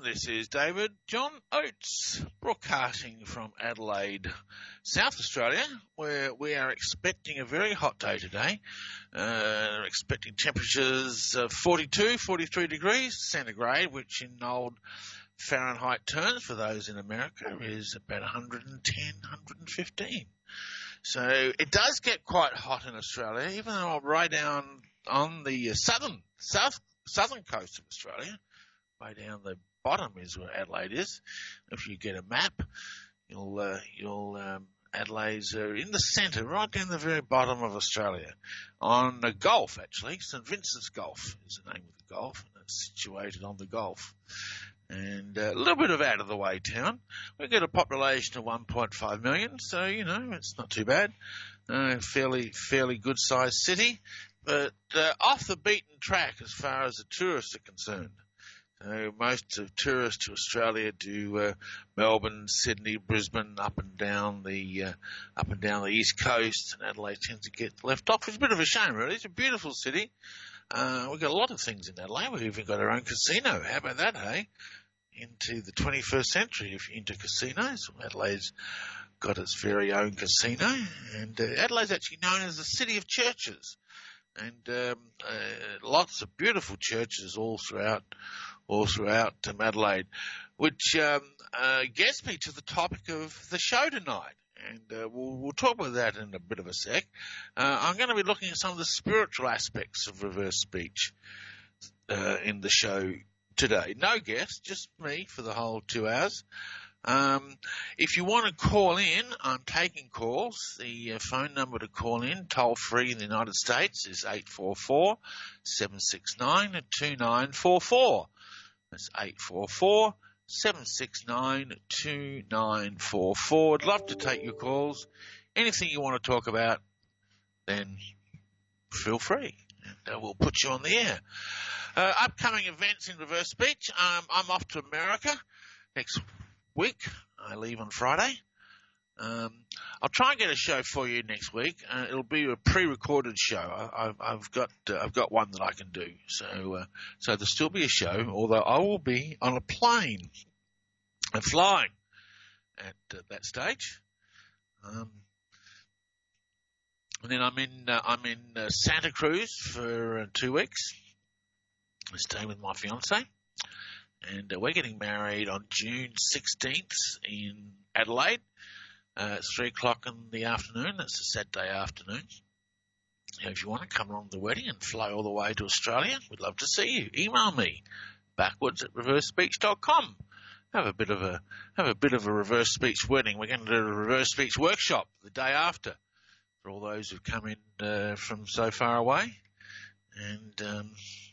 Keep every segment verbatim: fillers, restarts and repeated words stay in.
this is David John Oates, broadcasting from Adelaide, South Australia, where we are expecting a very hot day today. Uh, expecting temperatures of forty-two, forty-three degrees centigrade, which in old Fahrenheit terms for those in America is about one hundred ten, one hundred fifteen. So it does get quite hot in Australia, even though I'm right down on the southern, south, southern coast of Australia. Way down the bottom is where Adelaide is. If you get a map, you'll, uh, you'll, um, Adelaide's uh, in the centre, right down the very bottom of Australia, on the Gulf, actually. St Vincent's Gulf is the name of the Gulf, and it's situated on the Gulf. And uh, a little bit of out-of-the-way town. We get a population of one point five million, so, you know, it's not too bad. Uh, fairly, fairly good-sized city, but uh, off the beaten track as far as the tourists are concerned. So most of tourists to Australia do uh, Melbourne, Sydney, Brisbane, up and down the uh, up and down the east coast, and Adelaide tends to get left off. It's a bit of a shame, really. It's a beautiful city. Uh, we've got a lot of things in Adelaide. We've even got our own casino. How about that, hey? Into the twenty-first century, if you're into casinos, Adelaide's got its very own casino, and uh, Adelaide's actually known as the city of churches, and um, uh, lots of beautiful churches all throughout. all throughout um, Adelaide, which um, uh, gets me to the topic of the show tonight. And uh, we'll, we'll talk about that in a bit of a sec. Uh, I'm going to be looking at some of the spiritual aspects of reverse speech uh, in the show today. No guest, just me for the whole two hours. Um, if you want to call in, I'm taking calls. The uh, phone number to call in, toll free in the United States, is eight four four, seven six nine, two nine four four. That's eight four four, seven six nine, two nine four four. I'd love to take your calls. Anything you want to talk about, then feel free, and uh, we'll put you on the air. Uh, upcoming events in reverse speech. Um, I'm off to America next week. I leave on Friday. Um, I'll try and get a show for you next week. Uh, it'll be a pre-recorded show. I, I've, I've got uh, I've got one that I can do. So uh, so there'll still be a show, although I will be on a plane and flying at uh, that stage. Um, and then I'm in uh, I'm in uh, Santa Cruz for uh, two weeks. I stay with my fiance, and uh, we're getting married on June sixteenth in Adelaide. Uh, it's three o'clock in the afternoon. That's a Saturday afternoon. So if you want to come along to the wedding and fly all the way to Australia, we'd love to see you. Email me, backwards at reverse speech dot com. Have a bit of a have a bit of a reverse speech wedding. We're going to do a reverse speech workshop the day after for all those who've come in uh, from so far away. And um,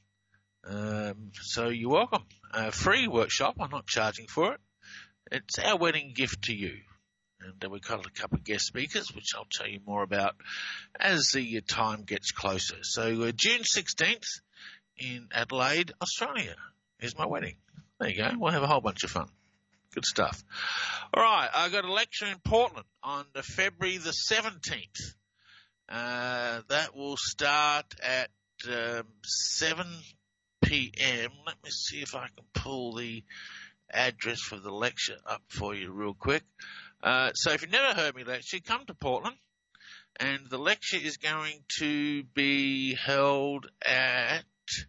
um, so you're welcome. A free workshop. I'm not charging for it. It's our wedding gift to you. And uh, we've got a couple of guest speakers, which I'll tell you more about as the uh, time gets closer. So uh, June sixteenth in Adelaide, Australia, is my wedding. There you go. We'll have a whole bunch of fun. Good stuff. All right. I got a lecture in Portland on the February the seventeenth. Uh, that will start at um, seven p.m. Let me see if I can pull the address for the lecture up for you real quick. Uh, so if you've never heard me lecture, come to Portland, and the lecture is going to be held at,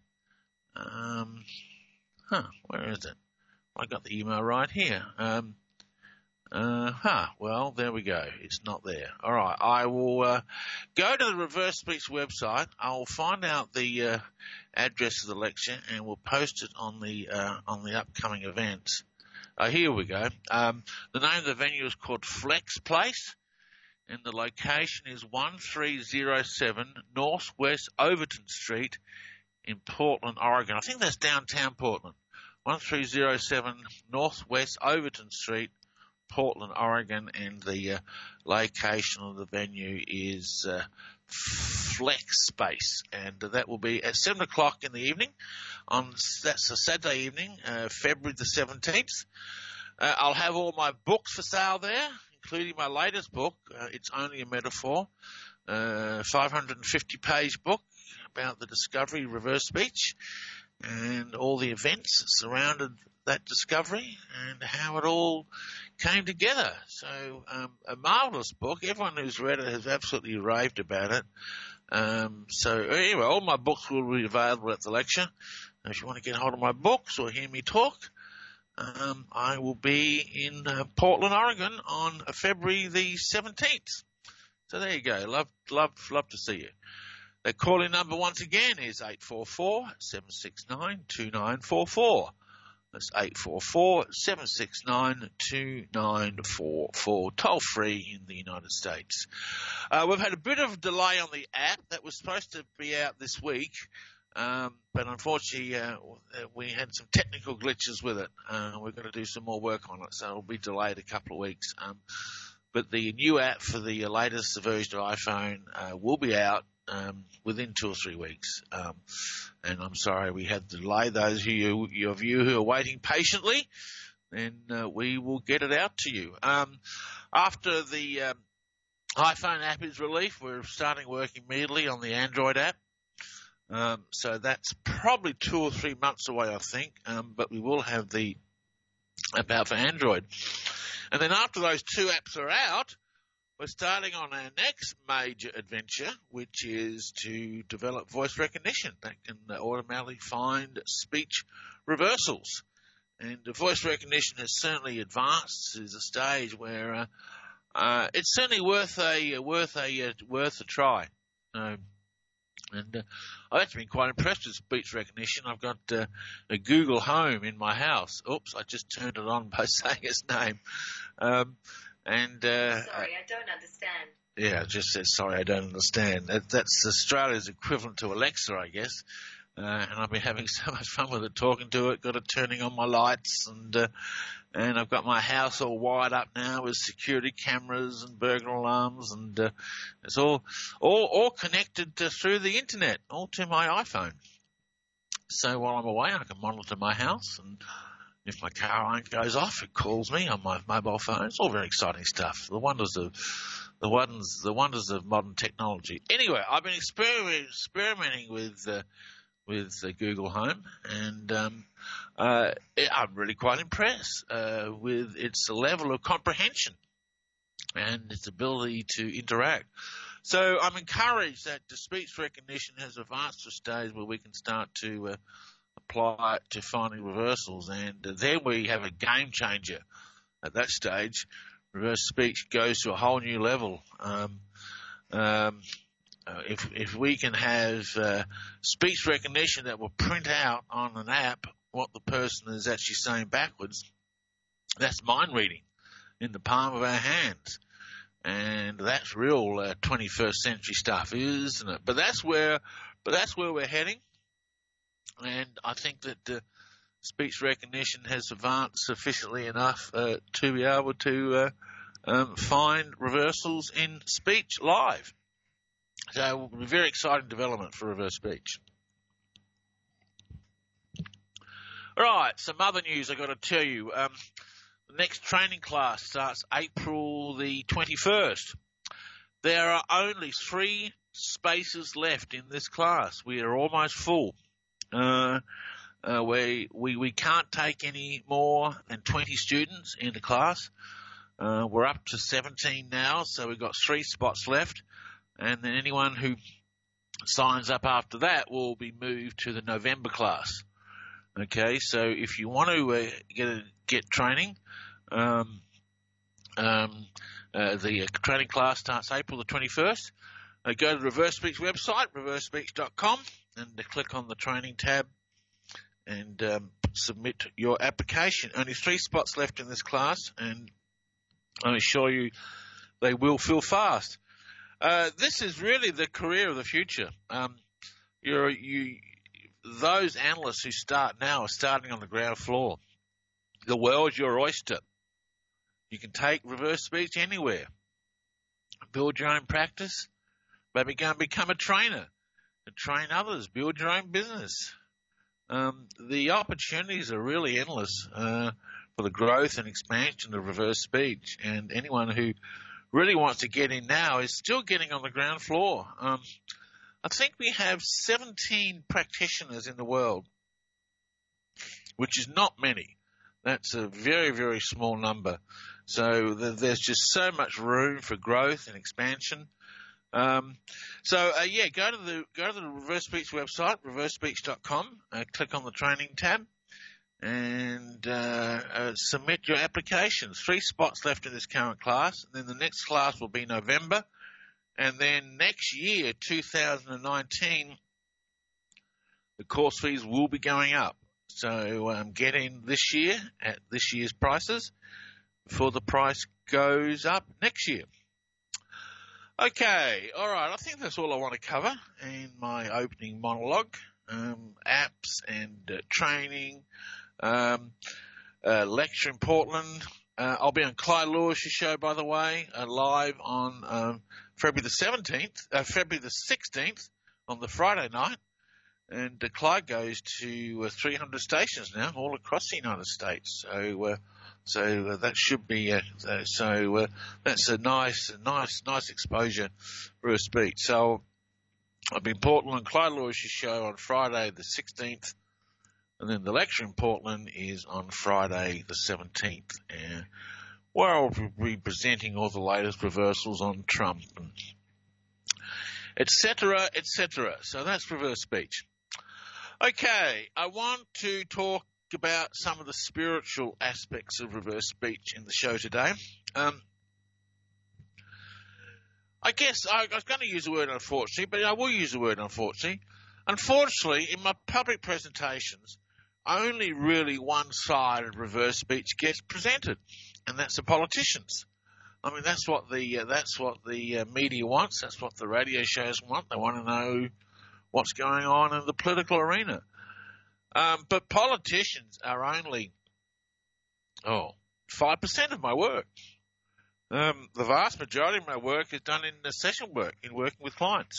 um, huh, where is it? I got the email right here. Um, uh, huh, well, there we go. It's not there. All right, I will uh, go to the Reverse Speech website. I'll find out the uh, address of the lecture, and we'll post it on the uh, on the upcoming events. Uh, here we go. Um, the name of the venue is called Flex Place, and the location is one three zero seven Northwest Overton Street in Portland, Oregon. I think that's downtown Portland. one three zero seven Northwest Overton Street, Portland, Oregon, and the uh, location of the venue is uh, Flex Space, and uh, that will be at seven o'clock in the evening. On that's a Saturday evening, uh, February the seventeenth. Uh, I'll have all my books for sale there, including my latest book. Uh, it's Only a Metaphor, uh, five hundred fifty page book about the discovery of reverse speech and all the events that surrounded that discovery and how it all came together. So um, a marvellous book. Everyone who's read it has absolutely raved about it. Um, so anyway, all my books will be available at the lecture. If you want to get hold of my books or hear me talk, um, I will be in uh, Portland, Oregon on February the seventeenth. So there you go. Love, love, love to see you. The call-in number once again is eight four four, seven six nine, two nine four four. That's eight four four, seven six nine, two nine four four, toll free in the United States. Uh, we've had a bit of a delay on the app that was supposed to be out this week, um, but unfortunately uh, we had some technical glitches with it. Uh, we've got to do some more work on it, so it'll be delayed a couple of weeks. Um, but the new app for the latest version of iPhone uh, will be out Um, within two or three weeks. Um, and I'm sorry we had to delay. Those of you, of you who are waiting patiently, then uh, we will get it out to you. Um, after the um, iPhone app is released, we're starting work immediately on the Android app. Um, so that's probably two or three months away, I think. Um, but we will have the app out for Android. And then after those two apps are out, we're starting on our next major adventure, which is to develop voice recognition that can automatically find speech reversals. And the voice recognition has certainly advanced to the stage where uh, uh, it's certainly worth a worth a worth a try. Um, and uh, I've actually been quite impressed with speech recognition. I've got uh, a Google Home in my house. Oops, I just turned it on by saying its name. Um, And, uh, sorry, I don't understand. Yeah, it just says, sorry, I don't understand. That, that's Australia's equivalent to Alexa, I guess. Uh, and I've been having so much fun with it, talking to it, got it turning on my lights, and, uh, and I've got my house all wired up now with security cameras and burglar alarms, and, uh, it's all, all, all connected to, through the internet, all to my iPhone. So while I'm away, I can monitor my house, and if my car alarm goes off, it calls me on my mobile phone. It's all very exciting stuff. The wonders of the wonders, the wonders of modern technology. Anyway, I've been exper- experimenting with uh, with uh, Google Home, and um, uh, it, I'm really quite impressed uh, with its level of comprehension and its ability to interact. So I'm encouraged that the speech recognition has advanced to a stage where we can start to uh, apply it to finding reversals, and uh, then we have a game changer. At that stage, reverse speech goes to a whole new level. Um, um, uh, if if we can have uh, speech recognition that will print out on an app what the person is actually saying backwards, that's mind reading in the palm of our hands, and that's real uh, twenty-first century stuff, isn't it? But that's where, but that's where we're heading. And I think that uh, speech recognition has advanced sufficiently enough uh, to be able to uh, um, find reversals in speech live. So it will be a very exciting development for reverse speech. All right, some other news I've got to tell you. Um, the next training class starts April the twenty-first. There are only three spaces left in this class. We are almost full. Uh, uh, we, we, we can't take any more than twenty students in the class. Uh, we're up to seventeen now, so we've got three spots left. And then anyone who signs up after that will be moved to the November class. Okay, so if you want to uh, get a, get training, um, um, uh, the training class starts April the twenty-first. Uh, go to the Reverse Speech website, reverse speech dot com, and uh, click on the training tab and um, submit your application. Only three spots left in this class, and I assure you they will fill fast. Uh, this is really the career of the future. Um, you're, you, those analysts who start now are starting on the ground floor. The world's your oyster. You can take reverse speech anywhere. Build your own practice. Maybe go and become a trainer and train others. Build your own business. Um, the opportunities are really endless uh, for the growth and expansion of reverse speech. And anyone who really wants to get in now is still getting on the ground floor. Um, I think we have seventeen practitioners in the world, which is not many. That's a very, very small number. So th- there's just so much room for growth and expansion. Um, so uh, yeah, go to the go to the Reverse Speech website, reverse speech dot com. Uh, click on the training tab, and uh, uh, submit your applications. Three spots left in this current class, and then the next class will be November, and then next year, two thousand nineteen, the course fees will be going up. So um, get in this year at this year's prices before the price goes up next year. Okay, all right. I think that's all I want to cover in my opening monologue. Um, apps and uh, training, um, uh, lecture in Portland. Uh, I'll be on Clyde Lewis's show, by the way, uh, live on um, February the seventeenth, uh, February the sixteenth on the Friday night. And uh, Clyde goes to uh, three hundred stations now, all across the United States. So, uh, so uh, that should be uh, uh, so. Uh, that's a nice, nice, nice exposure for a speech. So, I'll be in Portland on Clyde Lewis's show on Friday the sixteenth, and then the lecture in Portland is on Friday the seventeenth, uh, where I'll be presenting all the latest reversals on Trump, and et cetera, et cetera. So that's reverse speech. Okay, I want to talk about some of the spiritual aspects of reverse speech in the show today. Um, I guess I, I was going to use the word unfortunately, but I will use the word unfortunately. Unfortunately, in my public presentations, only really one side of reverse speech gets presented, and that's the politicians. I mean, that's what the uh, that's what the uh, media wants. That's what the radio shows want. They want to know what's going on in the political arena. Um, but politicians are only, oh, five percent of my work. Um, the vast majority of my work is done in the session work, in working with clients.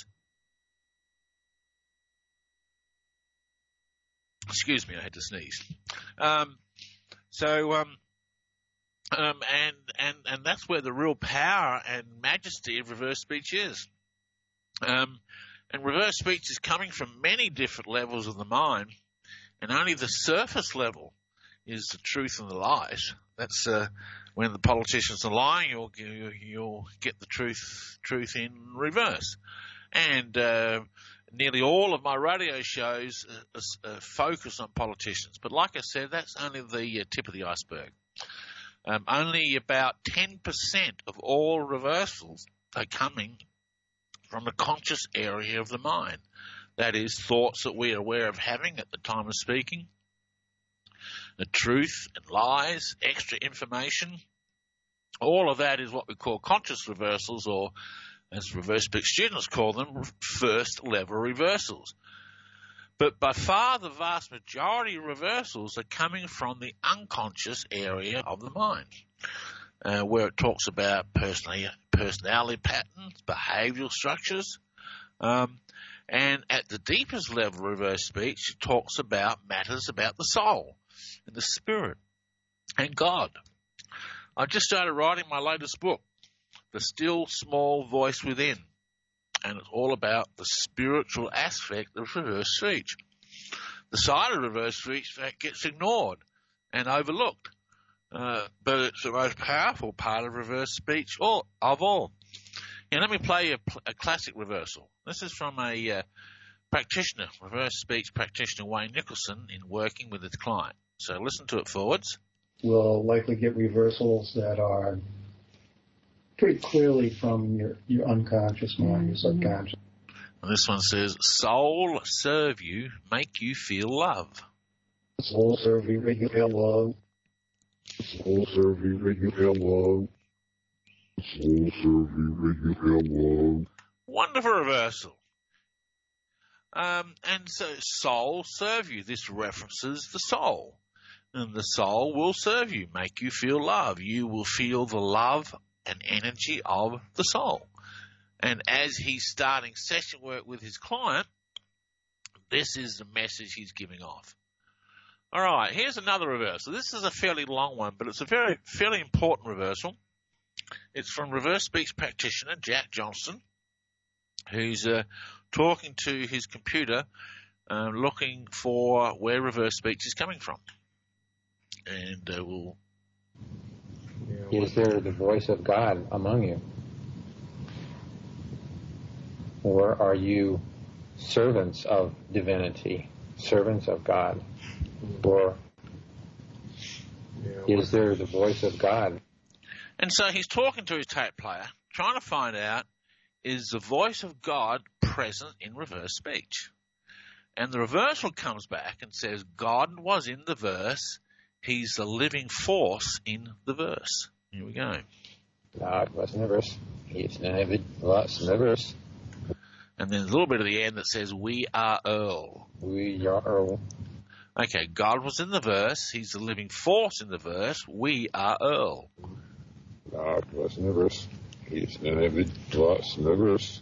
Excuse me, I had to sneeze. Um, so, um, um, and, and, and that's where the real power and majesty of reverse speech is. Um, and reverse speech is coming from many different levels of the mind, and only the surface level is the truth and the lies. That's uh, when the politicians are lying, you'll, you, you'll get the truth truth in reverse. And uh, nearly all of my radio shows uh, uh, focus on politicians. But like I said, that's only the uh, tip of the iceberg. Um, only about ten percent of all reversals are coming from the conscious area of the mind. That is, thoughts that we are aware of having at the time of speaking, the truth and lies, extra information. All of that is what we call conscious reversals, or as reverse speech students call them, first level reversals. But by far the vast majority of reversals are coming from the unconscious area of the mind, uh, where it talks about personality, personality patterns, behavioral structures, um, and at the deepest level of reverse speech, it talks about matters about the soul and the spirit and God. I just started writing my latest book, The Still Small Voice Within, and it's all about the spiritual aspect of reverse speech. The side of reverse speech that gets ignored and overlooked, uh, but it's the most powerful part of reverse speech all, of all. Now, let me play a, a classic reversal. This is from a uh, practitioner, reverse speech practitioner Wayne Nicholson, in working with his client. So listen to it forwards. We'll likely get reversals that are pretty clearly from your, your unconscious mind, your subconscious. And this one says, soul serve you, make you feel love. Soul serve you, make you feel love. Soul serve you, make you feel love. Soul serve you, make you feel love. Wonderful reversal. Um, and so soul serve you. This references the soul. And the soul will serve you, make you feel love. You will feel the love and energy of the soul. And as he's starting session work with his client, this is the message he's giving off. All right, here's another reversal. This is a fairly long one, but it's a very fairly important reversal. It's from reverse speech practitioner Jack Johnston, who's uh, talking to his computer, uh, looking for where reverse speech is coming from. and uh, we'll... Is there the voice of God among you? Or are you servants of divinity, servants of God? Or is there the voice of God? And so he's talking to his tape player, trying to find out, is the voice of God present in reverse speech? And the reversal comes back and says, God was in the verse, he's the living force in the verse. Here we go. God was in the verse, he's never was in the verse. And then there's a little bit at the end that says, we are Earl. We are Earl. Okay, God was in the verse, he's the living force in the verse, we are Earl. God was in the verse, he's never was in the verse.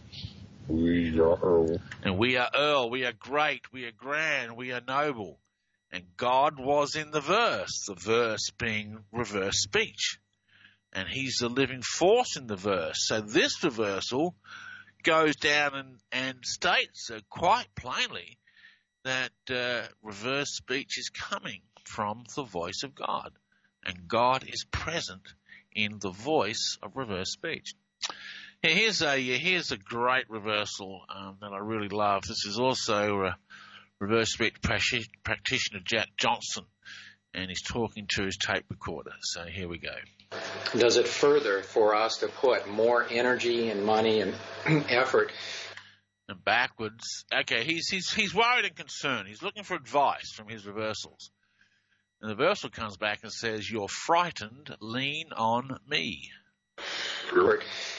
We are Earl. And we are Earl, we are great, we are grand, we are noble. And God was in the verse, the verse being reverse speech. And he's the living force in the verse. So this reversal goes down and, and states uh, quite plainly that uh, reverse speech is coming from the voice of God. And God is present in the voice of reverse speech. Here's a here's a great reversal um, that I really love. This is also uh, reverse speech practitioner Jack Johnson, and he's talking to his tape recorder. So here we go. Does it further for us to put more energy and money and effort? And backwards. Okay, he's he's he's worried and concerned. He's looking for advice from his reversals. And the reversal comes back and says, "You're frightened. Lean on me." You're,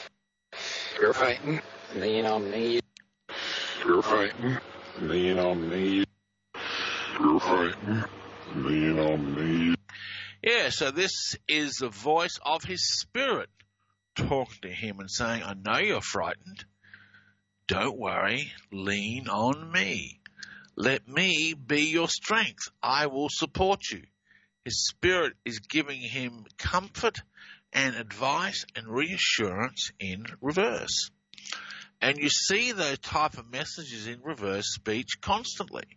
you're frightened. Lean on me. You're frightened. Lean on me. You're frightened. Lean on me. Yeah, so this is the voice of his spirit talking to him and saying, I know you're frightened. Don't worry. Lean on me. Let me be your strength. I will support you. His spirit is giving him comfort and advice and reassurance in reverse. And you see those type of messages in reverse speech constantly.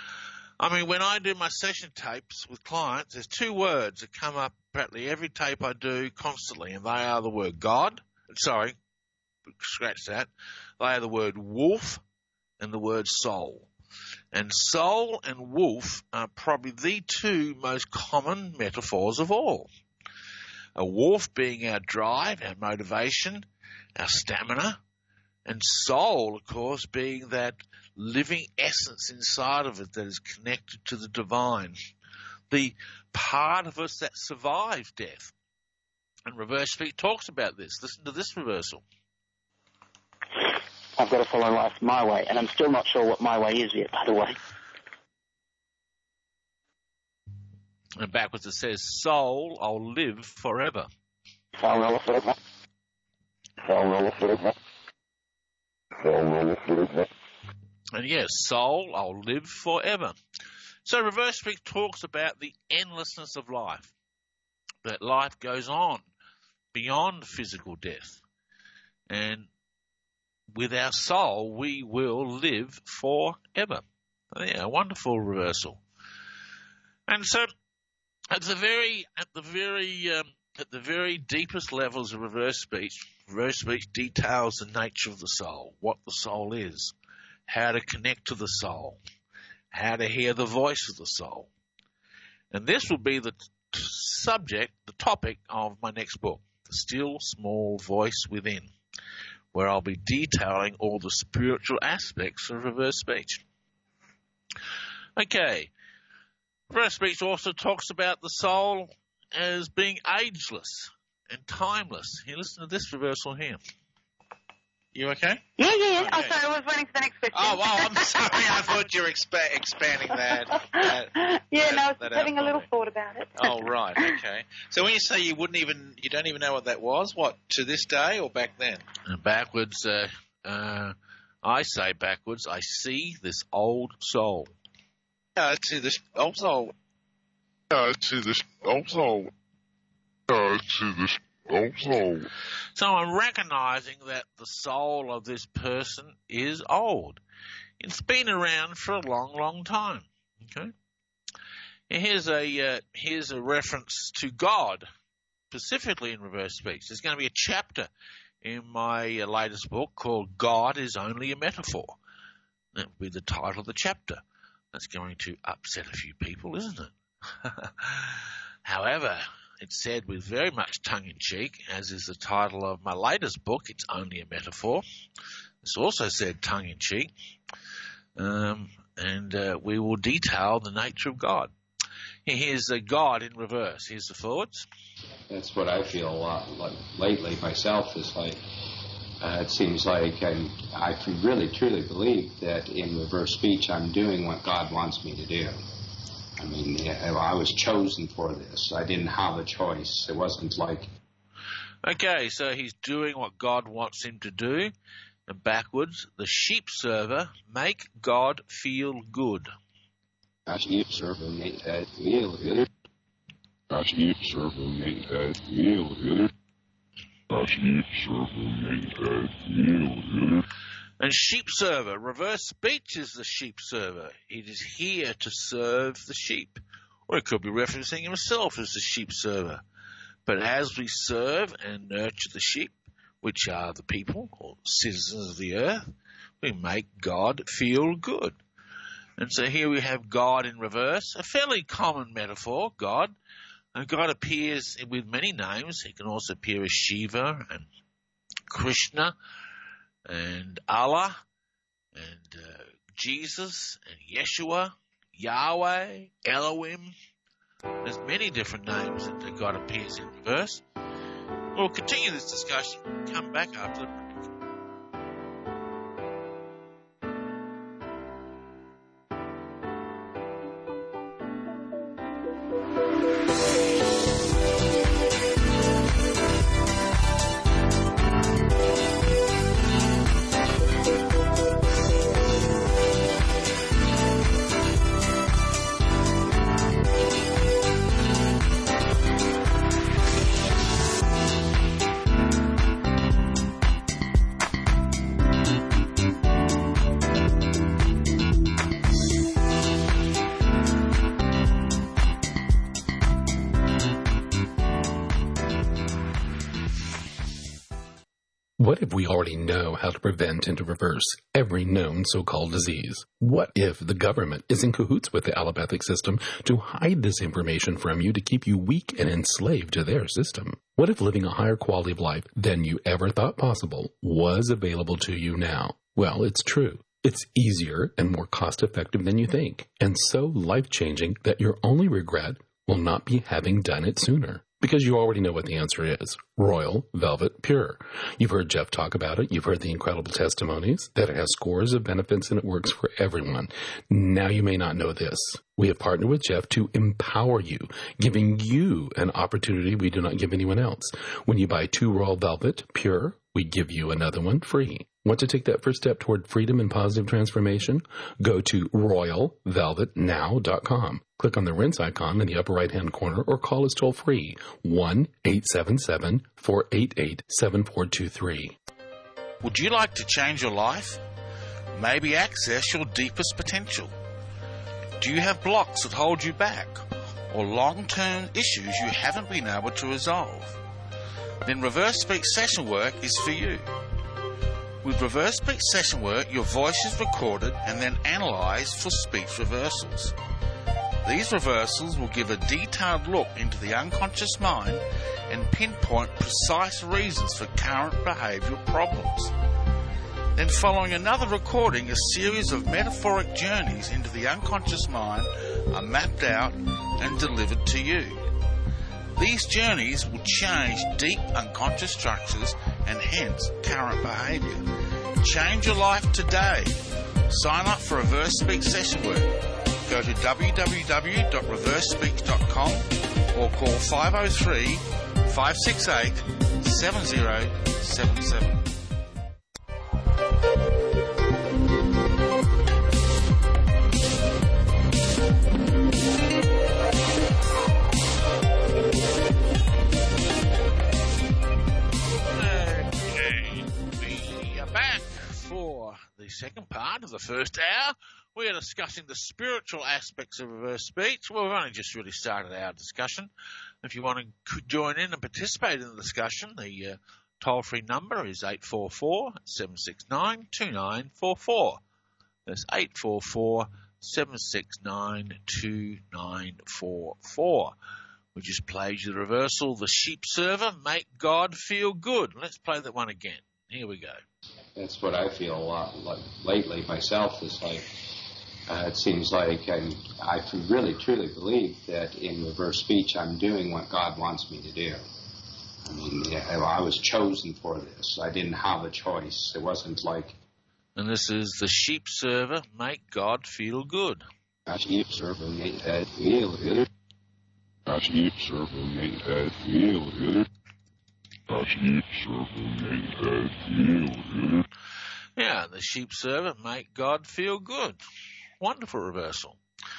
I mean, when I do my session tapes with clients, there's two words that come up practically every tape I do constantly, and they are the word God, sorry, scratch that, they are the word wolf and the word soul. And soul and wolf are probably the two most common metaphors of all. A wolf being our drive, our motivation, our stamina, and soul, of course, being that living essence inside of it that is connected to the divine, the part of us that survives death. And reverse speech talks about this. Listen to this reversal. I've got to follow life my way, and I'm still not sure what my way is yet, by the way. And backwards it says, soul, I'll live forever. I'll live forever. I'll live forever. I'll live forever. And yes, soul, I'll live forever. So reverse speech talks about the endlessness of life, that life goes on beyond physical death. And with our soul, we will live forever. Yeah, a wonderful reversal. And so at the very, at the very, um, at the very deepest levels of reverse speech, reverse speech details the nature of the soul, what the soul is, how to connect to the soul, how to hear the voice of the soul. And this will be the t- subject, the topic of my next book, The Still Small Voice Within, where I'll be detailing all the spiritual aspects of reverse speech. Okay. Reverse speech also talks about the soul as being ageless and timeless. Here, listen to this reversal here. You okay? Yeah, yeah, yeah. Okay. Oh, sorry, I was waiting for the next question. Oh, well, I'm sorry. I thought you were expa- expanding that. that yeah, that, no, I was that having a little outline. thought about it. Oh, right. Okay. So when you say you wouldn't even, you don't even know what that was, what, to this day or back then? And backwards, uh, uh, I say backwards, I see this old soul. Uh, to this, also, Uh, to this also. Uh, to this also. So I'm recognizing that the soul of this person is old. It's been around for a long, long time. Okay? Here's a uh, here's a reference to God, specifically in reverse speech. There's going to be a chapter in my uh, latest book called God is Only a Metaphor. That will be the title of the chapter. That's going to upset a few people, isn't it? However, it's said with very much tongue-in-cheek, as is the title of my latest book, It's Only a Metaphor. It's also said tongue-in-cheek, um, and uh, we will detail the nature of God. Here's the God in reverse. Here's the forwards. That's what I feel a lot like lately myself. Is like uh, it seems like I'm, I can really truly believe that in reverse speech I'm doing what God wants me to do. I mean, I was chosen for this. I didn't have a choice. It wasn't like... Okay, so he's doing what God wants him to do. And backwards, the sheep server, make God feel good. A sheep server make God feel good. A sheep server make God feel good. A sheep server make God feel good. And sheep server, reverse speech is the sheep server. It is here to serve the sheep. Or it could be referencing himself as the sheep server. But as we serve and nurture the sheep, which are the people or citizens of the earth, we make God feel good. And so here we have God in reverse, a fairly common metaphor, God. And God appears with many names. He can also appear as Shiva and Krishna and Allah, and uh, Jesus, and Yeshua, Yahweh, Elohim. There's many different names that God appears in reverse. We'll continue this discussion. Come back after the break. What if we already know how to prevent and to reverse every known so-called disease? What if the government is in cahoots with the allopathic system to hide this information from you to keep you weak and enslaved to their system? What if living a higher quality of life than you ever thought possible was available to you now? Well, it's true. It's easier and more cost-effective than you think, and so life-changing that your only regret will not be having done it sooner. Because you already know what the answer is. Royal Velvet Pure. You've heard Jeff talk about it. You've heard the incredible testimonies that it has scores of benefits and it works for everyone. Now you may not know this. We have partnered with Jeff to empower you, giving you an opportunity we do not give anyone else. When you buy two Royal Velvet Pure, we give you another one free. Want to take that first step toward freedom and positive transformation? Go to royal velvet now dot com. Click on the rinse icon in the upper right-hand corner or call us toll-free, one eight seven seven, four eight eight, seven four two three. Would you like to change your life? Maybe access your deepest potential? Do you have blocks that hold you back? Or long-term issues you haven't been able to resolve? Then Reverse Speech Session Work is for you. With Reverse Speech Session Work, your voice is recorded and then analysed for speech reversals. These reversals will give a detailed look into the unconscious mind and pinpoint precise reasons for current behavioural problems. Then following another recording, a series of metaphoric journeys into the unconscious mind are mapped out and delivered to you. These journeys will change deep unconscious structures and hence current behaviour. Change your life today. Sign up for Reverse Speech Session Work. Go to w w w dot reverse speech dot com or call five oh three, five six eight, seven oh seven seven. Okay, we are back for for the second part of the first hour. We are discussing the spiritual aspects of reverse speech. Well, we've only just really started our discussion. If you want to join in and participate in the discussion, the uh, toll-free number is eight four four, seven six nine, two nine four four. That's eight four four, seven six nine, two nine four four. We just played you the reversal, the sheep server, make God feel good. Let's play that one again. Here we go. That's what I feel a lot like lately myself. Is like uh, it seems like I'm, I really truly believe that in reverse speech I'm doing what God wants me to do. I mean, I was chosen for this. I didn't have a choice. It wasn't like. And this is the sheep server, make God feel good. A sheep server make God feel good. A sheep server make God feel good. A sheep server make God feel good. Yeah, the sheep server make God feel good. Wonderful reversal.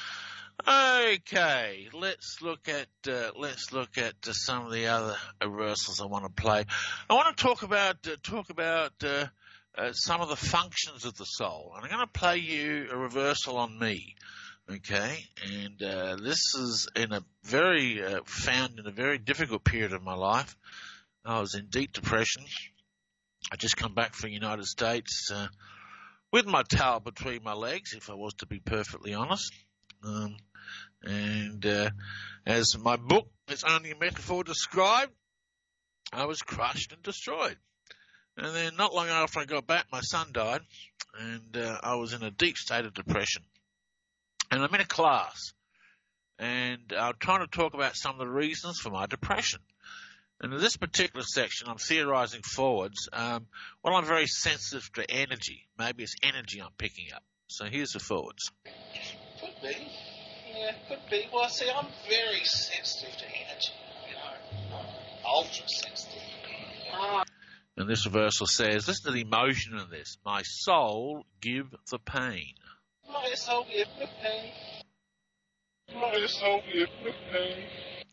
Okay, let's look at uh, let's look at uh, some of the other reversals I want to play. I want to talk about uh, talk about uh, uh, some of the functions of the soul, and I'm going to play you a reversal on me. Okay, and uh, this is in a very uh, found in a very difficult period of my life. I was in deep depression. I just come back from the United States uh, with my tail between my legs, if I was to be perfectly honest. Um, and uh, as my book, It's Only a Metaphor, described, I was crushed and destroyed. And then not long after I got back, my son died, and uh, I was in a deep state of depression. And I'm in a class, and I'm trying to talk about some of the reasons for my depression. And in this particular section, I'm theorizing forwards. Um, well, I'm very sensitive to energy. Maybe it's energy I'm picking up. So here's the forwards. Could be. Yeah, could be. Well, see, I'm very sensitive to energy, you know. Ultra sensitive. Uh, and this reversal says, listen to the emotion in this. My soul give the pain. My soul give the pain. My soul give the pain.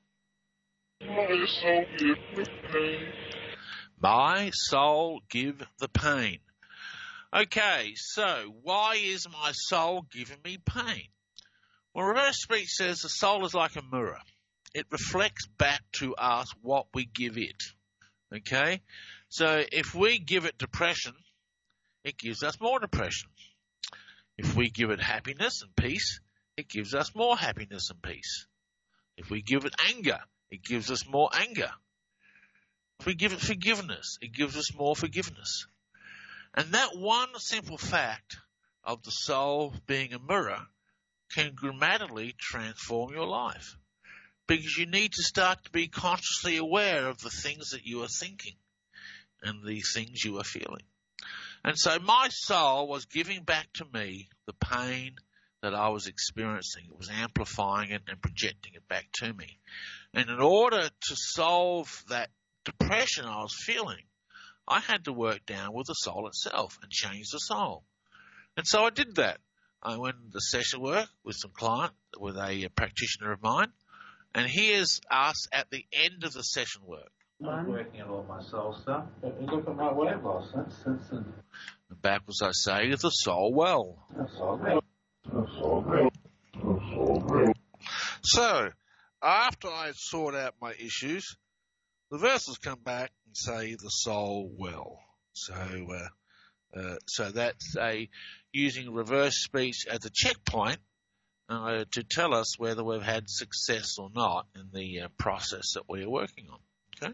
My soul give the pain. My soul give the pain. Okay, so why is my soul giving me pain? Well, reverse speech says the soul is like a mirror. It reflects back to us what we give it. Okay? So if we give it depression, it gives us more depression. If we give it happiness and peace, it gives us more happiness and peace. If we give it anger, it gives us more anger. If we give it forgiveness, it gives us more forgiveness. And that one simple fact of the soul being a mirror can dramatically transform your life. Because you need to start to be consciously aware of the things that you are thinking and the things you are feeling. And so my soul was giving back to me the pain that I was experiencing. It was amplifying it and projecting it back to me. And in order to solve that depression I was feeling, I had to work down with the soul itself and change the soul. And so I did that. I went into session work with some client, with a, a practitioner of mine, and here's us at the end of the session work. I'm working on all my soul stuff, but look at my weight loss. That's, that's a... And back, as I say, is the soul well. That's all well. That's all well. That's all well. So, after I sort out my issues, the verses come back and say the soul well. So, uh, uh, so that's a using reverse speech as a checkpoint uh, to tell us whether we've had success or not in the uh, process that we are working on. Okay.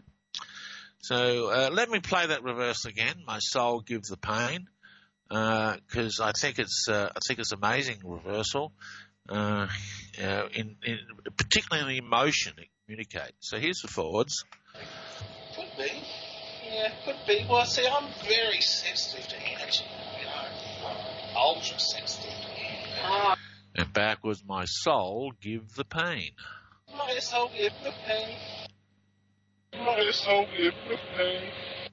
So uh, let me play that reverse again. My soul gives the pain, because uh, I think it's uh, I think it's amazing reversal, uh, uh, in, in particularly in the emotion it communicates. So here's the forwards. Could be, yeah, could be. Well, see, I'm very sensitive to energy, you know, ultra sensitive. Uh, and backwards, my soul give the pain. My soul give the pain. My soul give the pain.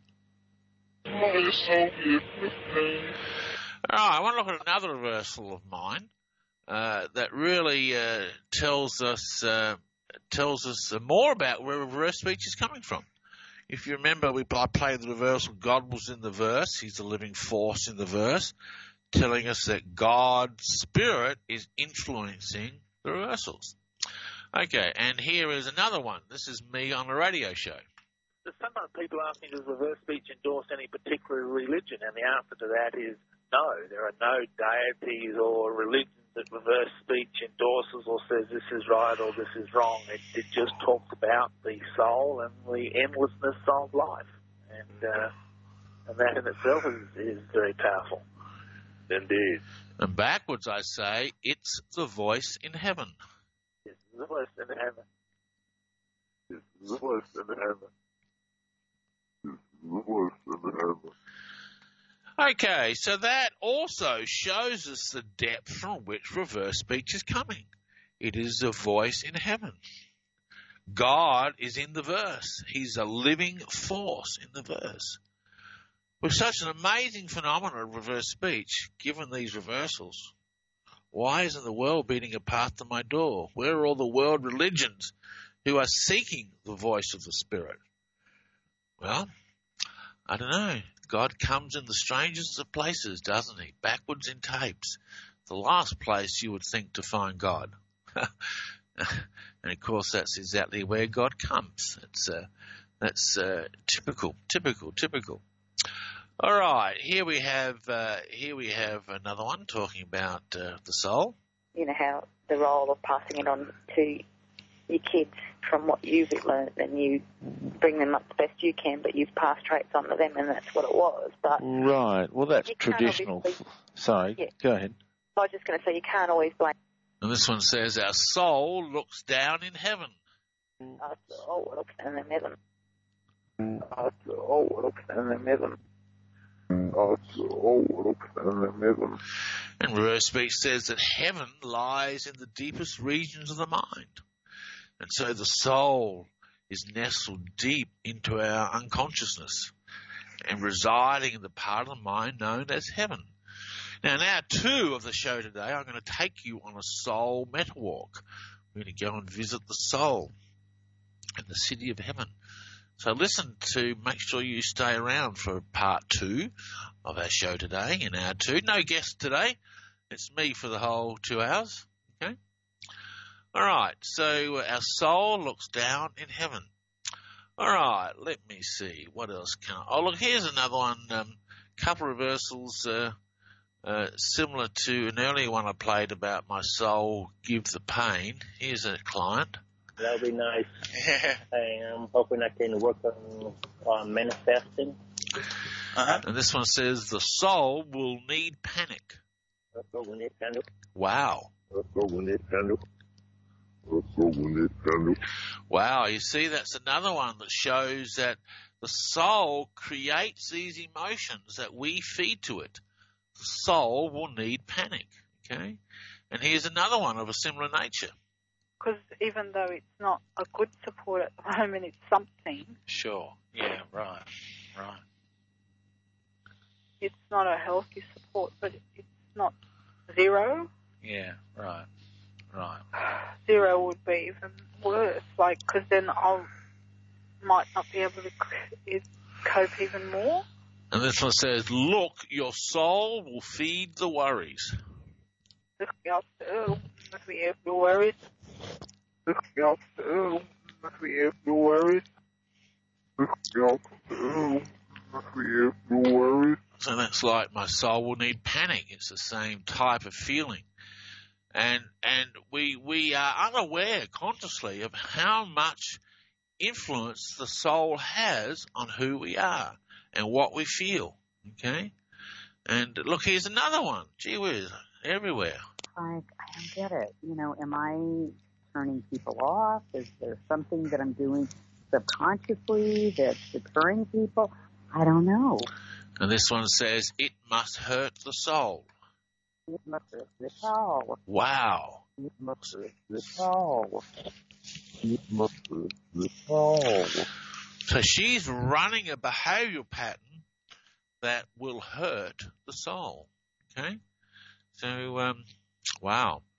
My soul give the pain. All right, I want to look at another reversal of mine uh, that really uh, tells us uh, tells us more about where reverse speech is coming from. If you remember, we I played the reversal. God was in the verse. He's the living force in the verse, telling us that God's Spirit is influencing the reversals. Okay, and here is another one. This is me on a radio show. Sometimes people ask me, does reverse speech endorse any particular religion? And the answer to that is no. There are no deities or religions that reverse speech endorses or says this is right or this is wrong. It, it just talks about the soul and the endlessness of life. And, uh, and that in itself is, is very powerful. Indeed. And backwards I say, it's the voice in heaven. It's the voice in heaven. It's the voice in heaven. It's the voice in heaven. Okay, so that also shows us the depth from which reverse speech is coming. It is the voice in heaven. God is in the verse. He's a living force in the verse. With such an amazing phenomenon of reverse speech, given these reversals, why isn't the world beating a path to my door? Where are all the world religions who are seeking the voice of the Spirit? Well, I don't know. God comes in the strangest of places, doesn't he? Backwards in tapes. The last place you would think to find God. And of course, that's exactly where God comes. It's uh, that's uh, typical, typical, typical. All right, here we have uh, here we have another one talking about uh, the soul. You know how the role of passing it on to your kids from what you've learned, and you bring them up the best you can, but you've passed traits on to them, and that's what it was. But right, well, that's traditional. Sorry, yeah. Go ahead. I was just going to say you can't always blame. And this one says, our soul looks down in heaven. Our soul looks down in heaven. Our soul looks down in heaven. Our soul looks down in heaven. And reverse speech says that heaven lies in the deepest regions of the mind. And so the soul is nestled deep into our unconsciousness and residing in the part of the mind known as heaven. Now, in hour two of the show today, I'm going to take you on a soul meta walk. We're going to go and visit the soul in the city of heaven. So listen to, make sure you stay around for part two of our show today in hour two. No guest today. It's me for the whole two hours. Okay. All right. So our soul looks down in heaven. All right. Let me see. What else can I? Oh, look, here's another one. Um, couple reversals, uh, uh, similar to an earlier one I played about my soul give the pain. Here's a client. That'll be nice. I'm hoping I can work on, on manifesting. Uh-huh. And this one says the soul will need panic. Will need panic. Wow. Will need panic. Wow, you see, that's another one that shows that the soul creates these emotions that we feed to it. The soul will need panic, okay? And here's another one of a similar nature. Because even though it's not a good support at the moment, it's something. Sure. Yeah, right, right. It's not a healthy support, but it's not zero. Yeah, right, right. Zero would be even worse, like, because then I might not be able to cope even more. And this one says, look, your soul will feed the worries. Look, your soul will feed the worries. Look, your soul will feed the worries. Look, your soul will feed the worries. So that's like my soul will need panic. It's the same type of feeling. And and we we are unaware consciously of how much influence the soul has on who we are and what we feel. Okay? And look, here's another one. Gee whiz, everywhere. I, I don't get it. You know, am I turning people off? Is there something that I'm doing subconsciously that's deterring people? I don't know. And this one says, it must hurt the soul. It must hurt the soul. Wow. It must hurt the soul. It must hurt the soul. So she's running a behavioral pattern that will hurt the soul. Okay? So, um, wow.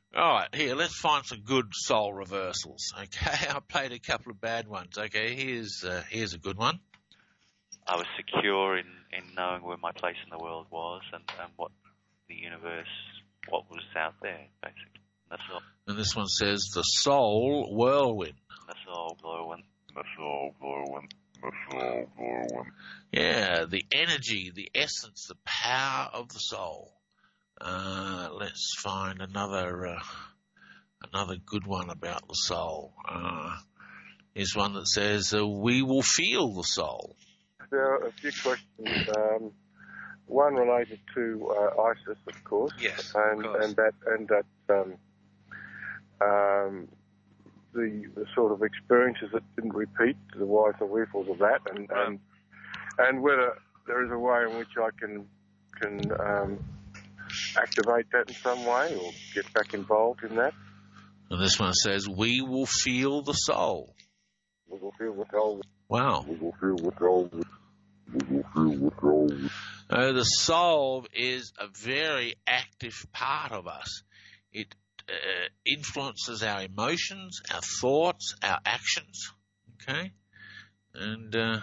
All right, here, let's find some good soul reversals. Okay, I played a couple of bad ones. Okay, here's uh, here's a good one. I was secure in, in knowing where my place in the world was and, and what the universe, what was out there, basically. That's all. And this one says the soul whirlwind. The soul whirlwind. The soul whirlwind. The soul whirlwind. Yeah, the energy, the essence, the power of the soul. Uh, let's find another uh, another good one about the soul. Uh, here's one that says uh, we will feel the soul. There are a few questions. Um, one related to uh, ISIS, of course. Yes, and, of course. and that and that um, um, the the sort of experiences that didn't repeat, the whys and wherefores of that, and and, and whether there is a way in which I can can um, activate that in some way or get back involved in that. And this one says we will feel the soul. We will feel the soul. Wow. We will feel the soul. We will feel the soul. Uh, the soul is a very active part of us. It uh, influences our emotions, our thoughts, our actions. Okay? And, uh,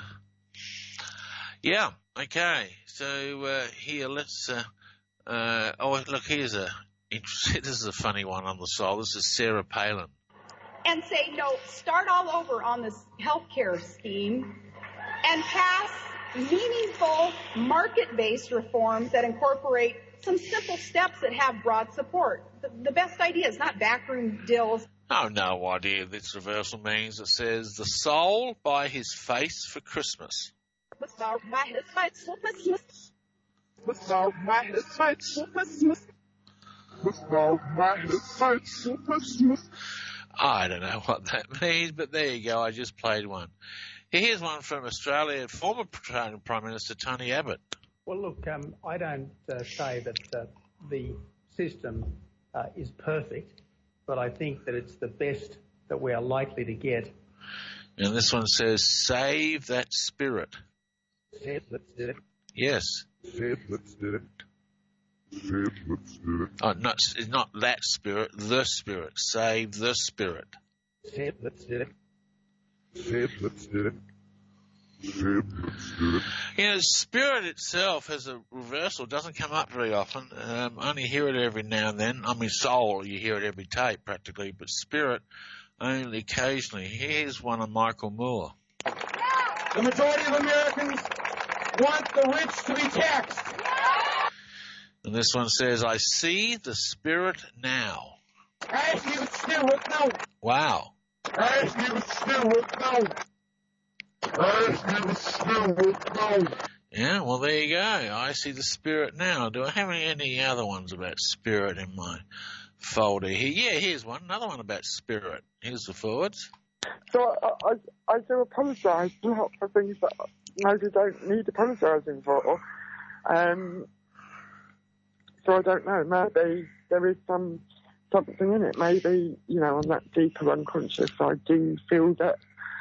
yeah, okay. So, uh, here, let's, uh, uh, oh, look, here's a, interesting, this is a funny one on the soul. This is Sarah Palin. And say, no, start all over on this healthcare scheme and pass meaningful market-based reforms that incorporate some simple steps that have broad support. The, the best idea is not backroom deals. Oh, no idea this reversal means. It says, the soul by his face for Christmas. The soul by his face for Christmas. The soul by his face for Christmas. The soul by his face for Christmas. I don't know what that means, but there you go. I just played one. Here's one from Australia, former Prime Minister Tony Abbott. Well, look, um, I don't uh, say that uh, the system uh, is perfect, but I think that it's the best that we are likely to get. And this one says, save that spirit. Save, let's do it. Yes. Save, let's do it. Save, let's do it. Oh, not, it's not that spirit, the spirit. Save the spirit. Save, let's do it. Save, let's do it. Save, let's do it. You know, spirit itself has a reversal. It doesn't come up very often. Um, only hear it every now and then. I mean, soul, you hear it every tape practically, but spirit only occasionally. Here's one of Michael Moore. The majority of Americans want the rich to be taxed. And this one says, I see the spirit now. I see the spirit now. Wow. I see the spirit now. I see the spirit now. Yeah, well, there you go. I see the spirit now. Do I have any, any other ones about spirit in my folder here? Yeah, here's one. Another one about spirit. Here's the forwards. So I, I, I do apologise a lot for things that maybe don't need apologising for. Um, so I don't know. Maybe there is some something in it. Maybe, you know, on that deeper unconscious, I do feel that,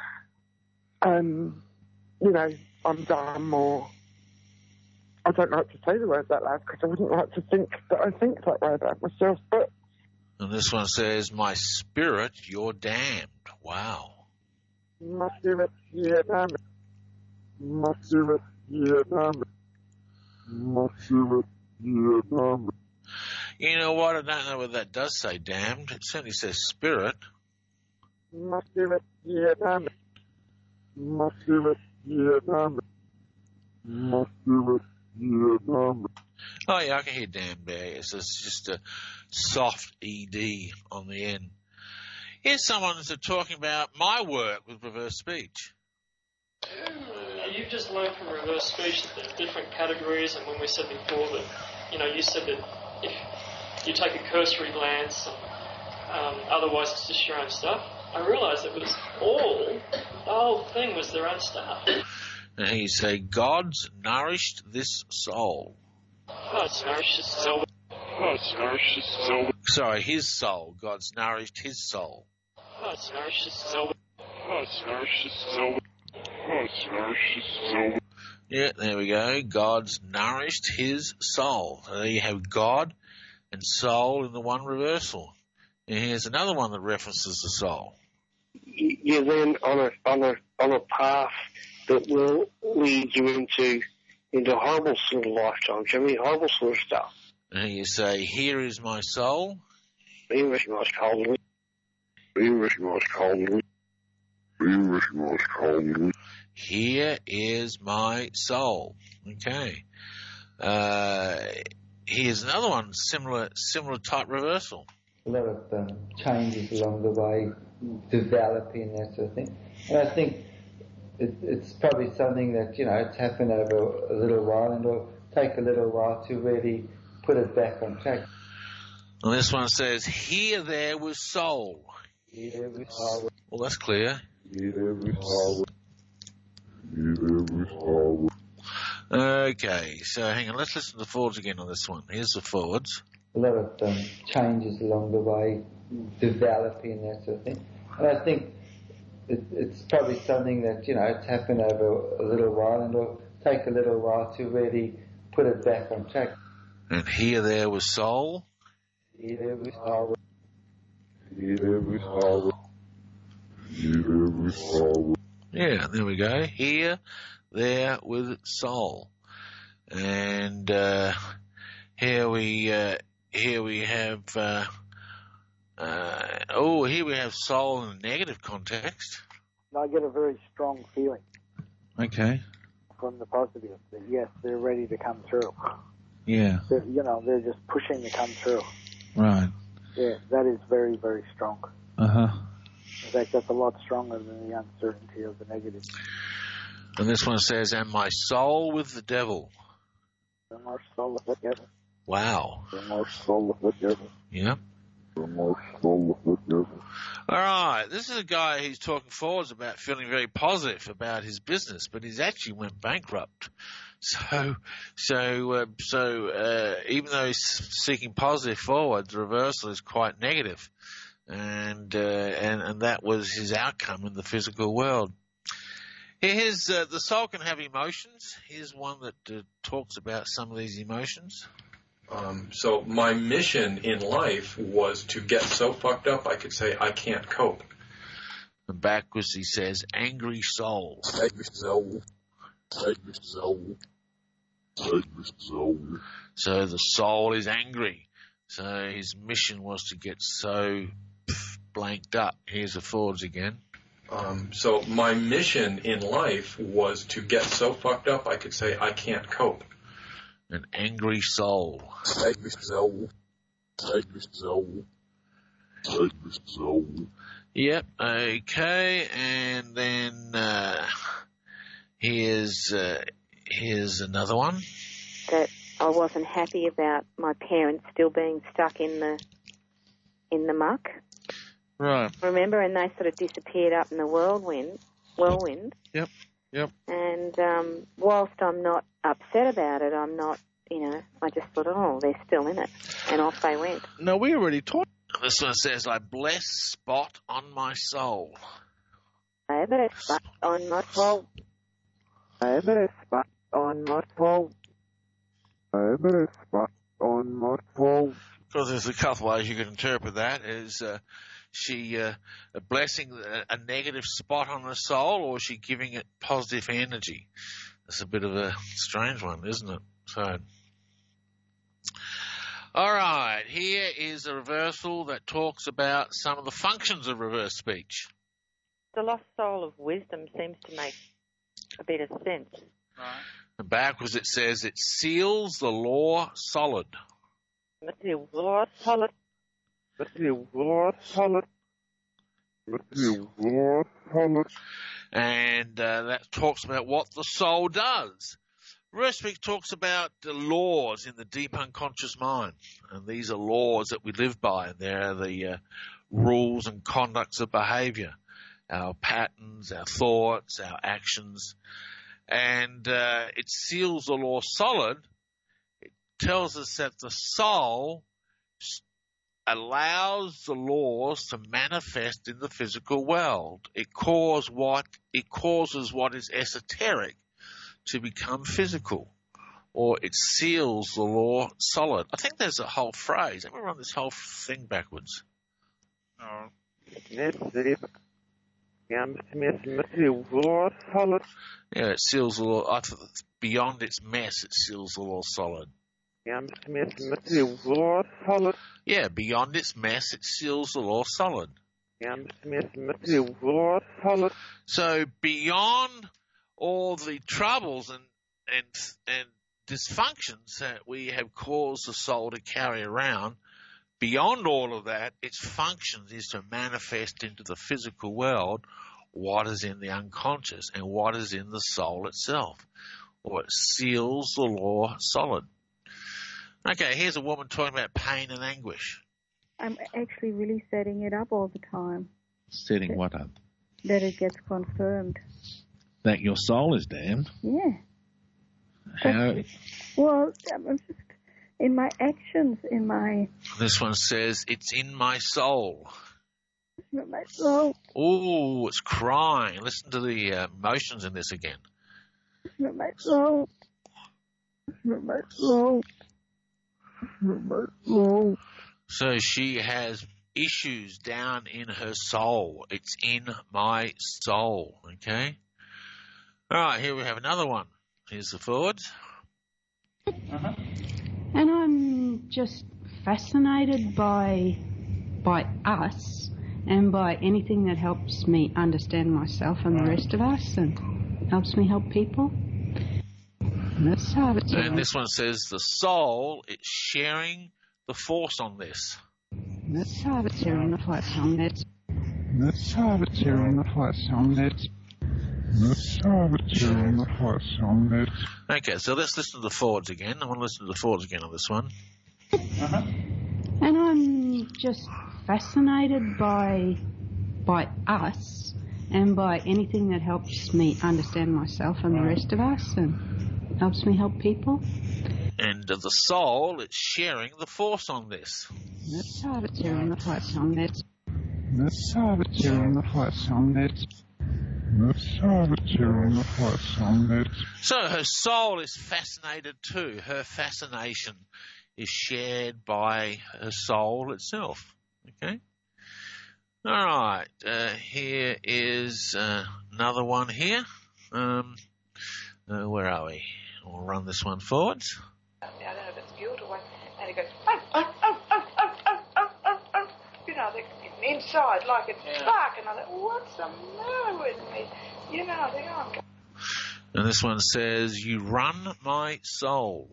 um, you know, I'm dumb, or I don't like to say the words out loud because I wouldn't like to think that I think that way about myself. But and this one says, my spirit, you're damned. Wow. My spirit, yeah, damn it. My spirit, yeah, damn it. My spirit, yeah, damn it. You know what? I don't know whether that does say damned. It certainly says spirit. My spirit, yeah, damn it. My spirit, yeah, damn it. My spirit, yeah, damn it. Oh, yeah, I can hear damn there. It's just a soft E D on the end. Here's someone that's talking about my work with reverse speech. You've just learned from reverse speech that there are different categories, and when we said before that, you know, you said that if you take a cursory glance, um, otherwise it's just your own stuff. I realised it was all, the whole thing was their own stuff. And he say, God's nourished this soul. God's nourished his soul. God's nourished his soul. Sorry, his soul. God's nourished his soul. God's nourished his soul. God's nourished his soul. God's nourished his soul. Yeah, there we go. God's nourished his soul. So there you have God and soul in the one reversal. And here's another one that references the soul. You're then on a on a on a path that will lead you into into horrible sort of lifetimes. I mean, horrible sort of stuff. And you say, "Here is my soul." Here is my soul. Here is my soul. Here is my soul. Here is my soul. Okay. Uh, here's another one, similar similar type reversal. A lot of um, changes along the way, developing, that sort of thing. And I think it, it's probably something that, you know, it's happened over a little while, and it'll take a little while to really put it back on track. And this one says, "Here there was soul." Here was soul. Well, that's clear. Here there was soul. Here there was soul. Okay, so hang on, let's listen to the forwards again on this one. Here's the forwards. A lot of um, changes along the way, developing, that sort of thing. And I think it, it's probably something that, you know, it's happened over a little while, and it'll take a little while to really put it back on track. And here there was soul. Here there was soul. Here there was soul. Here there was soul. Yeah, there we go. Here, there with soul. And uh, here we uh, here we have uh, uh, oh here we have soul in a negative context. I get a very strong feeling Okay. from the positive that yes, they're ready to come through. Yeah. They're, you know, they're just pushing to come through. Right. Yeah, that is very, very strong. Uh huh. In fact, that's a lot stronger than the uncertainty of the negative. And this one says, "And my soul with the devil." The more soul with the devil. Wow. The more soul with the devil. Yeah. The more soul with the devil. All right. This is a guy who's talking forwards about feeling very positive about his business, but he's actually went bankrupt. So, so, uh, so, uh, even though he's seeking positive forwards, the reversal is quite negative. And, uh, and, and that was his outcome in the physical world. Here's, uh, the soul can have emotions. Here's one that uh, talks about some of these emotions. Um, so my mission in life was to get so fucked up I could say I can't cope. And backwards he says, "Angry soul." Angry soul. Angry soul. Angry soul. So the soul is angry. So his mission was to get so pff, blanked up. Here's the forwards again. Um, so my mission in life was to get so fucked up I could say I can't cope. An angry soul. Angry soul. Angry soul. Angry soul. Yep, okay, and then uh, here's uh, here's another one. That I wasn't happy about my parents still being stuck in the in the muck. Right. Remember, and they sort of disappeared up in the whirlwind. Whirlwind. Yep. Yep. And um, whilst I'm not upset about it, I'm not, you know, I just thought, oh, they're still in it, and off they went. No, we already talked. This one says, "I bless spot on my soul." I have a spot on my soul. I have a spot on my soul. I have a spot on my soul. Because there's a couple ways you can interpret that. Is uh, she uh, blessing a, a negative spot on her soul, or is she giving it positive energy? That's a bit of a strange one, isn't it? So, all right, here is a reversal that talks about some of the functions of reverse speech. The lost soul of wisdom seems to make a bit of sense. Right. And backwards it says it seals the law solid. The law solid. The law solid. The law solid. And uh, that talks about what the soul does. Reverse speech talks about the laws in the deep unconscious mind. And these are laws that we live by. They're the uh, rules and conducts of behavior, our patterns, our thoughts, our actions. And uh, it seals the law solid. It tells us that the soul allows the laws to manifest in the physical world. It causes what, it causes what is esoteric to become physical, or it seals the law solid. I think there's a whole phrase. Let me run this whole thing backwards. Oh. That's it. Yeah, Mister solid. Yeah, it seals the law. I th- beyond its mess, it seals the law solid. Yeah, Mister solid. Yeah, beyond its mess, it seals the law solid. Yeah, Mister solid. So beyond all the troubles and and and dysfunctions that we have caused the soul to carry around, beyond all of that, its function is to manifest into the physical world what is in the unconscious and what is in the soul itself, or it seals the law solid. Okay, here's a woman talking about pain and anguish. I'm actually really setting it up all the time. Setting what up? That it gets confirmed. That your soul is damned? Yeah. How? Well, I'm just in my actions, in my... This one says, it's in my soul. In my soul. Oh, it's crying. Listen to the uh, emotions in this again. In my soul. In my soul. In my soul. So she has issues down in her soul. It's in my soul, okay? All right, here we have another one. Here's the forwards. Uh-huh. And I'm just fascinated by by us and by anything that helps me understand myself and the rest of us and helps me help people. That's how it's And this one says the soul, it's sharing the force on this. That's how it's here on the flight song. That's That's how it's here on the flight song. That's That's how it's here on the flight song. That's Okay, so let's listen to the forwards again. I want to listen to the forwards again on this one. Uh-huh. And I'm just fascinated by by us and by anything that helps me understand myself and the rest of us and helps me help people. And the soul, it's sharing the force on this. That's how it's here on the flight song. That's That's how it's here on the flight song. That's That's how it's here on the flight song. That's So her soul is fascinated too. Her fascination is shared by her soul itself. Okay? All right. Uh, here is uh, another one here. Um, uh, where are we? We'll run this one forwards. I don't know if it's guilt or what, and it goes, oh, oh, oh, oh, oh, oh, oh, oh, oh. You know, the, inside, like it's Yeah. stuck, and I thought, what's the matter with me? You know, I think, oh, And this one says, you run my soul.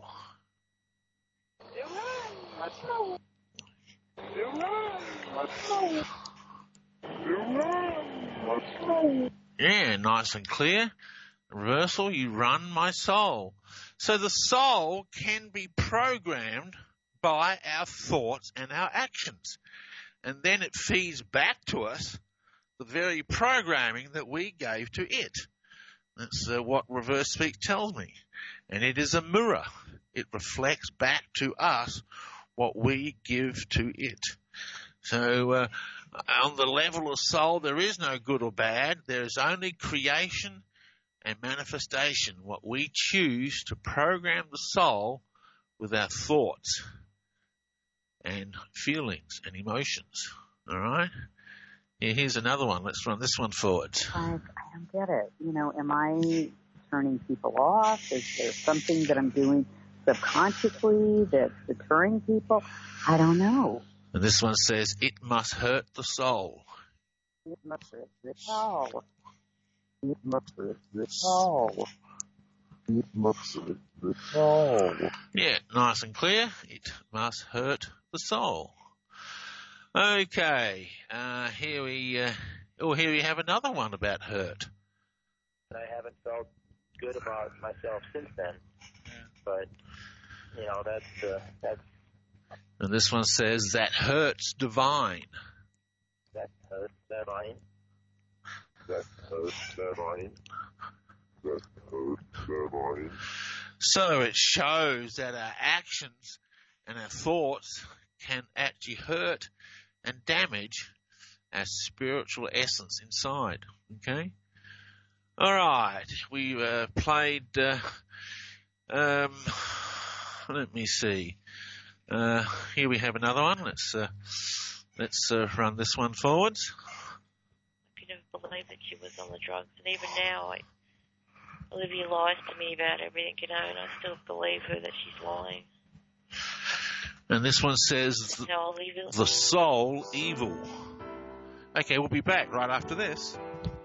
you run my soul. You run my soul. You run my soul. Yeah, nice and clear. Reversal, you run my soul. So the soul can be programmed by our thoughts and our actions. And then it feeds back to us the very programming that we gave to it. That's uh, what reverse speech tells me. And it is a mirror. It reflects back to us what we give to it. So uh, on the level of soul, there is no good or bad. There is only creation and manifestation, what we choose to program the soul with our thoughts and feelings and emotions. All right? Yeah, here's another one. Let's run this one forward. I, I don't get it. You know, am I turning people off? Is there something that I'm doing subconsciously that's deterring people? I don't know. And this one says, it must hurt the soul. It must hurt the soul. It must hurt the soul. It must hurt the soul. Yeah, nice and clear. It must hurt the soul. Okay, uh, here we, uh, oh, here we have another one about hurt. I haven't felt good about myself since then. But, you know, that's, uh, that's, And this one says, that hurts divine. that hurts divine. That hurts divine. That hurts divine. So it shows that our actions and our thoughts can actually hurt and damage our spiritual essence inside. Okay? All right. We uh, played, uh, um, let me see. Uh, here we have another one. Let's uh, Let's uh, run this one forwards. I could never believe that she was on the drugs, and even now, I, Olivia lies to me about everything, you know, and I still believe her that she's lying. And this one says the soul evil. The soul evil. Okay, we'll be back right after this.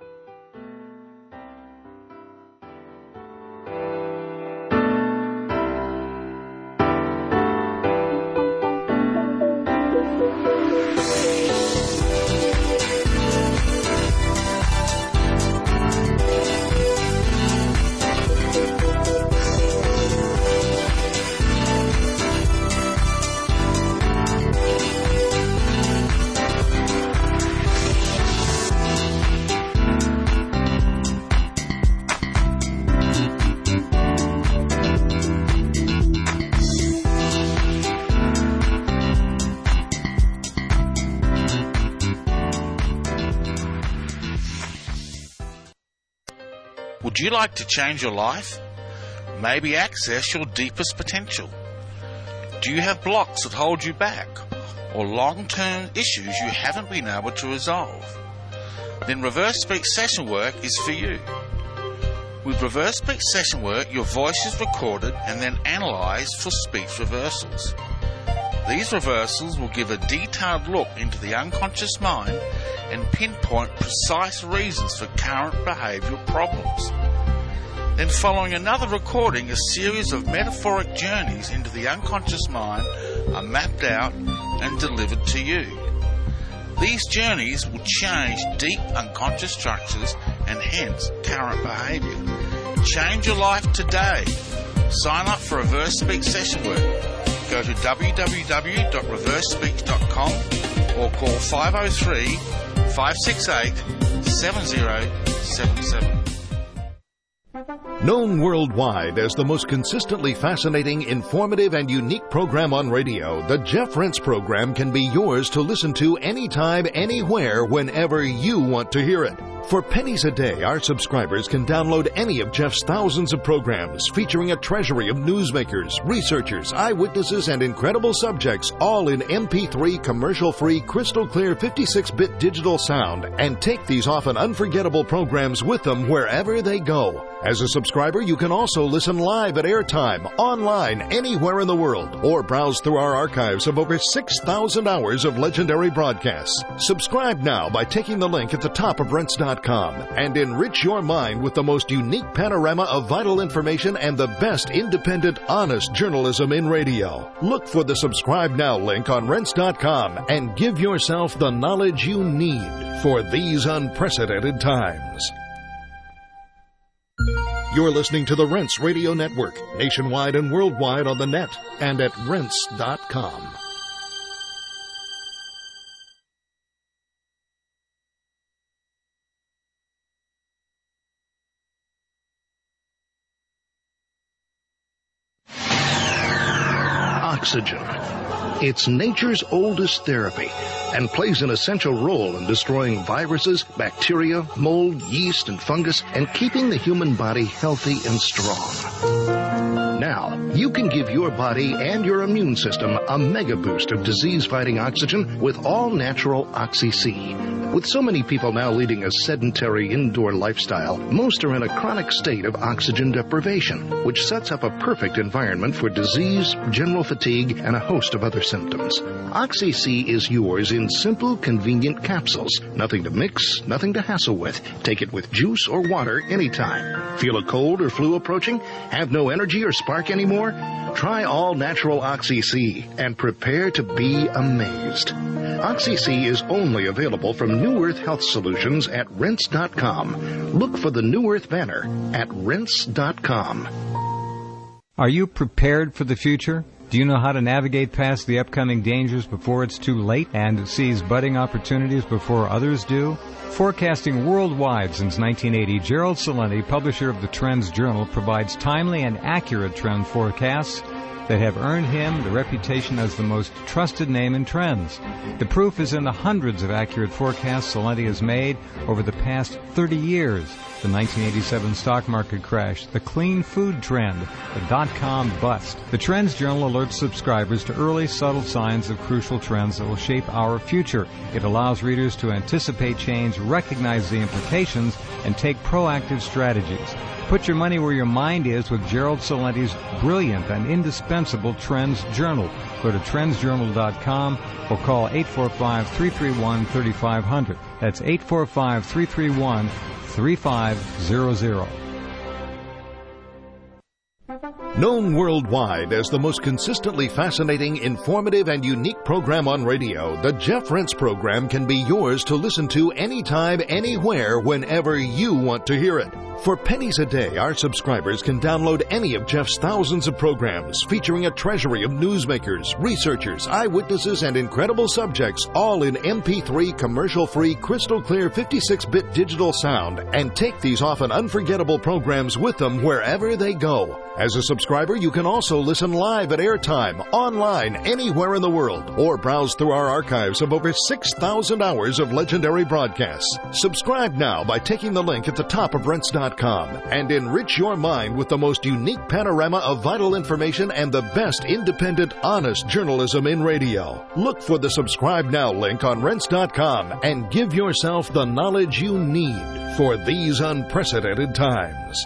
Would you like to change your life? Maybe access your deepest potential? Do you have blocks that hold you back, or long-term issues you haven't been able to resolve? Then Reverse Speech Session Work is for you. With Reverse Speech Session Work, your voice is recorded and then analysed for speech reversals. These reversals will give a detailed look into the unconscious mind and pinpoint precise reasons for current behavioural problems. Then following another recording, a series of metaphoric journeys into the unconscious mind are mapped out and delivered to you. These journeys will change deep unconscious structures and hence current behaviour. Change your life today. Sign up for Reverse Speech Session Work. Go to w w w dot reverse speech dot com or call five oh three, five six eight, seven oh seven seven. Known worldwide as the most consistently fascinating, informative, and unique program on radio, the Jeff Rense program can be yours to listen to anytime, anywhere, whenever you want to hear it. For pennies a day, our subscribers can download any of Jeff's thousands of programs featuring a treasury of newsmakers, researchers, eyewitnesses, and incredible subjects, all in M P three commercial-free, crystal-clear fifty-six bit digital sound, and take these often unforgettable programs with them wherever they go. As a subscriber, you can also listen live at airtime, online, anywhere in the world, or browse through our archives of over six thousand hours of legendary broadcasts. Subscribe now by taking the link at the top of Rense dot com and enrich your mind with the most unique panorama of vital information and the best independent, honest journalism in radio. Look for the Subscribe Now link on Rense dot com and give yourself the knowledge you need for these unprecedented times. You're listening to the Rense Radio Network, nationwide and worldwide on the net and at Rense dot com. Oxygen. It's nature's oldest therapy and plays an essential role in destroying viruses, bacteria, mold, yeast, and fungus, and keeping the human body healthy and strong. Now, you can give your body and your immune system a mega boost of disease-fighting oxygen with all-natural Oxy-C. With so many people now leading a sedentary indoor lifestyle, most are in a chronic state of oxygen deprivation, which sets up a perfect environment for disease, general fatigue, and a host of other symptoms. Oxy-C is yours in simple, convenient capsules. Nothing to mix, nothing to hassle with. Take it with juice or water anytime. Feel a cold or flu approaching? Have no energy or spark anymore? Try all-natural Oxy-C and prepare to be amazed. Oxy-C is only available from New Earth Health Solutions at Rense dot com. Look for the New Earth banner at Rense dot com. Are you prepared for the future? Do you know how to navigate past the upcoming dangers before it's too late and seize budding opportunities before others do? Forecasting worldwide since nineteen eighty, Gerald Celente, publisher of the Trends Journal, provides timely and accurate trend forecasts that have earned him the reputation as the most trusted name in trends. The proof is in the hundreds of accurate forecasts Celente has made over the past thirty years. The nineteen eighty-seven stock market crash, the clean food trend, the dot-com bust. The Trends Journal alerts subscribers to early, subtle signs of crucial trends that will shape our future. It allows readers to anticipate change, recognize the implications, and take proactive strategies. Put your money where your mind is with Gerald Celente's brilliant and indispensable Trends Journal. Go to trends journal dot com or call eight four five, three three one, three five zero zero. That's eight four five, three three one, three five zero zero. Known worldwide as the most consistently fascinating, informative, and unique program on radio, the Jeff Rense program can be yours to listen to anytime, anywhere, whenever you want to hear it. For pennies a day, our subscribers can download any of Jeff's thousands of programs featuring a treasury of newsmakers, researchers, eyewitnesses, and incredible subjects, all in M P three commercial-free, crystal-clear fifty-six bit digital sound, and take these often unforgettable programs with them wherever they go. As a subscriber, you can also listen live at airtime, online, anywhere in the world, or browse through our archives of over six thousand hours of legendary broadcasts. Subscribe now by taking the link at the top of Rense dot com and enrich your mind with the most unique panorama of vital information and the best independent, honest journalism in radio. Look for the Subscribe Now link on Rense dot com and give yourself the knowledge you need for these unprecedented times.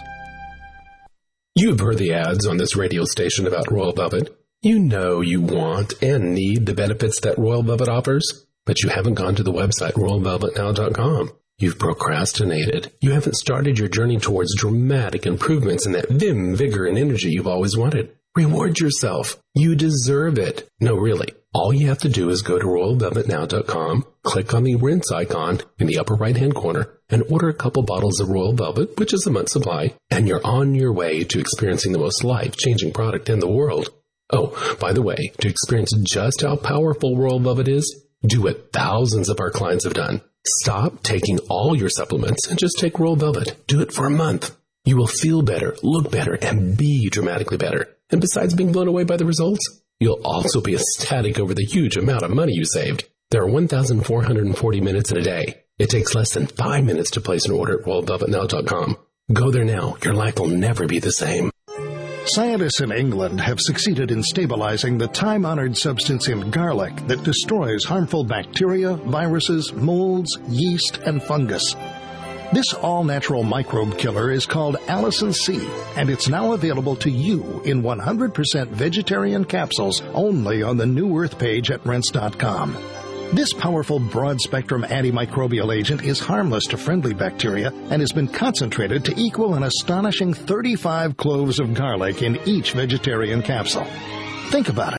You've heard the ads on this radio station about Royal Velvet. You know you want and need the benefits that Royal Velvet offers, but you haven't gone to the website royal velvet now dot com. You've procrastinated. You haven't started your journey towards dramatic improvements in that vim, vigor, and energy you've always wanted. Reward yourself. You deserve it. No, really. All you have to do is go to royal velvet now dot com, click on the rinse icon in the upper right-hand corner, and order a couple bottles of Royal Velvet, which is a month's supply, and you're on your way to experiencing the most life-changing product in the world. Oh, by the way, to experience just how powerful Royal Velvet is, do what thousands of our clients have done. Stop taking all your supplements and just take Royal Velvet. Do it for a month. You will feel better, look better, and be dramatically better. And besides being blown away by the results, you'll also be ecstatic over the huge amount of money you saved. There are one thousand four hundred forty minutes in a day. It takes less than five minutes to place an order at royal velvet now dot com. Go there now. Your life will never be the same. Scientists in England have succeeded in stabilizing the time-honored substance in garlic that destroys harmful bacteria, viruses, molds, yeast, and fungus. This all-natural microbe killer is called Allicin C, and it's now available to you in one hundred percent vegetarian capsules only on the New Earth page at rense dot com. This powerful broad-spectrum antimicrobial agent is harmless to friendly bacteria and has been concentrated to equal an astonishing thirty-five cloves of garlic in each vegetarian capsule. Think about it.